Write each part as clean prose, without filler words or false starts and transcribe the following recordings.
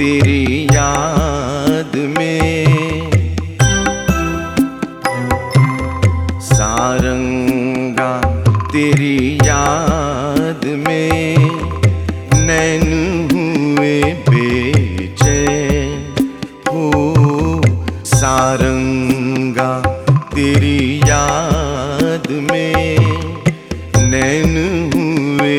तेरी याद में। सारंगा तेरी याद में नैन हुए बेचैन हो। सारंगा तेरी याद में नैन हुए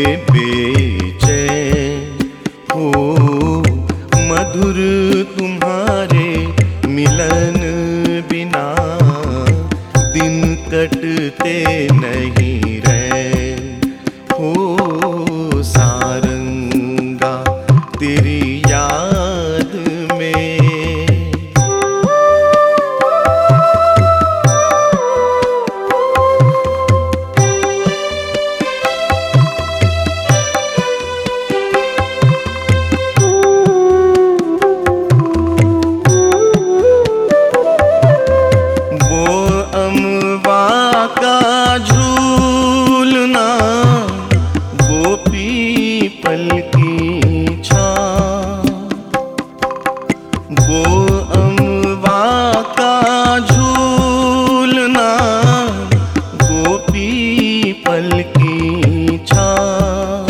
बेचैन हो। मधुर तुम्हारे मिलन बिना दिन कटते नहीं रैन हो। सारंगा तेरी याद में। झूलना वो पीपल की छाँव, वो अमवा का झूलना वो पीपल की छाँव।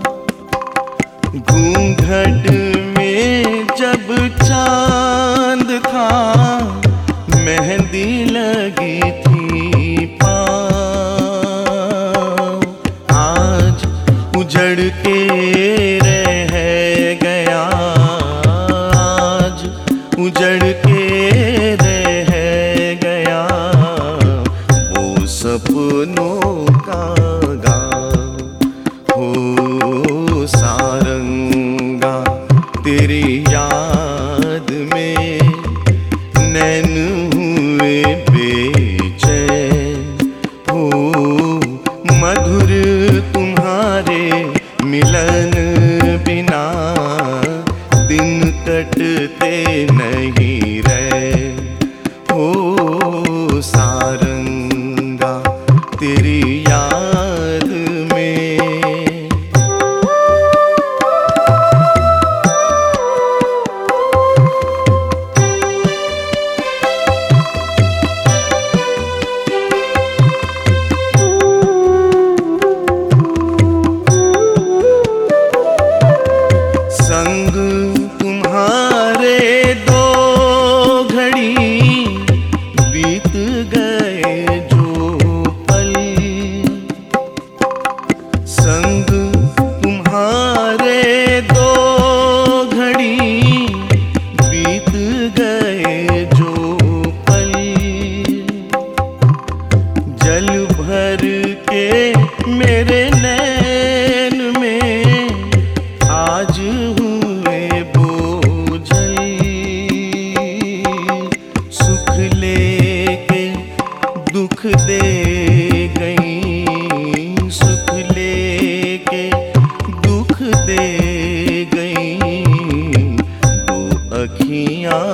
घूंघट में जब चांद था मेहंदी लगी थी पाँव। आज उजड़ के रह गया, आज उजड़ के रह गया वो सपनों का गाँव हो। सारंगा तेरी याद में नैन हुए बेचैन हो। मधुर तुम्हारे मिलन बिना दिन कटते नहीं रैन हो। सारंगा तेरी याद में। संग तुम्हारे दो घड़ी बीत गए जो पल। संग तुम्हारे दो घड़ी बीत गए जो पल। जल भर के मेरे नैन में आज हुए बोझल। सुख लेके दुख दे गई, सुख लेके दुख दे गई दो अखियाँ